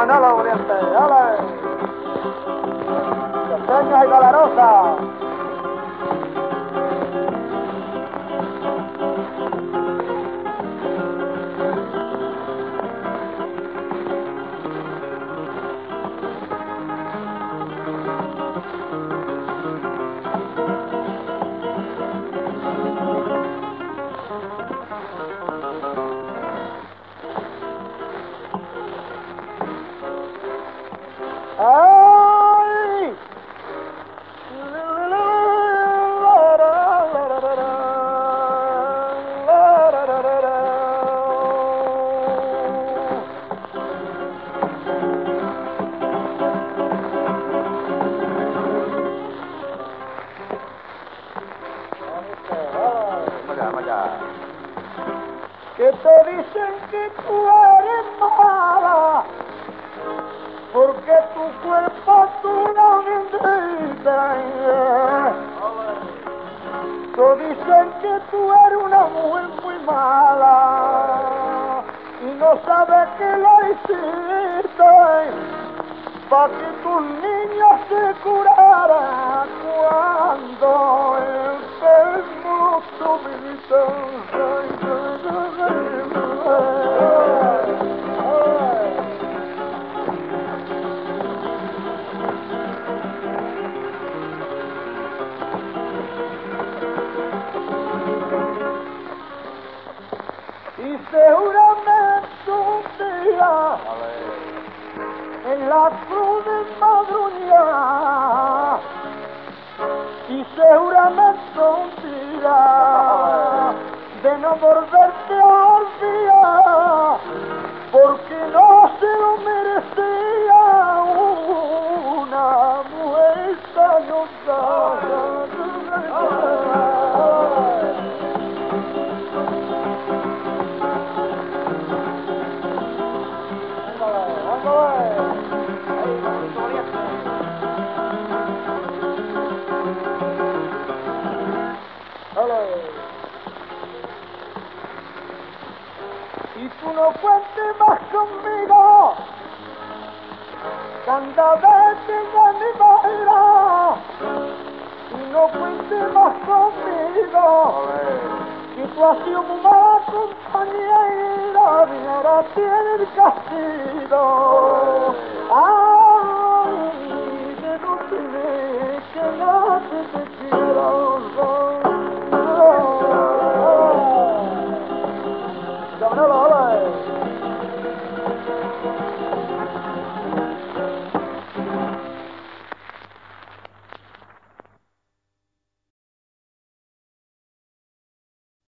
Manolo Oriente, ¡ale! Costeña y Dolorosa. ¡Ay! Que te dicen que tú eres mala, porque tu cuerpo tú no necesitas. Te dicen que tú eres una mujer muy mala y no sabes que lo hiciste para que tus niños se curaran cuando enfermo tuviste. Y seguramente un día en la cruz de madrugada, y seguramente un día de no volverte a olvidar, porque no se lo merecía una mujer tan osada. Y tú no cuentes más conmigo, que anda vete ya mi baila. Y no cuentes más conmigo, que tú has sido muy mala compañera y ahora tienes el castigo. Ay, que no te ve, que no te quiero. Manolo,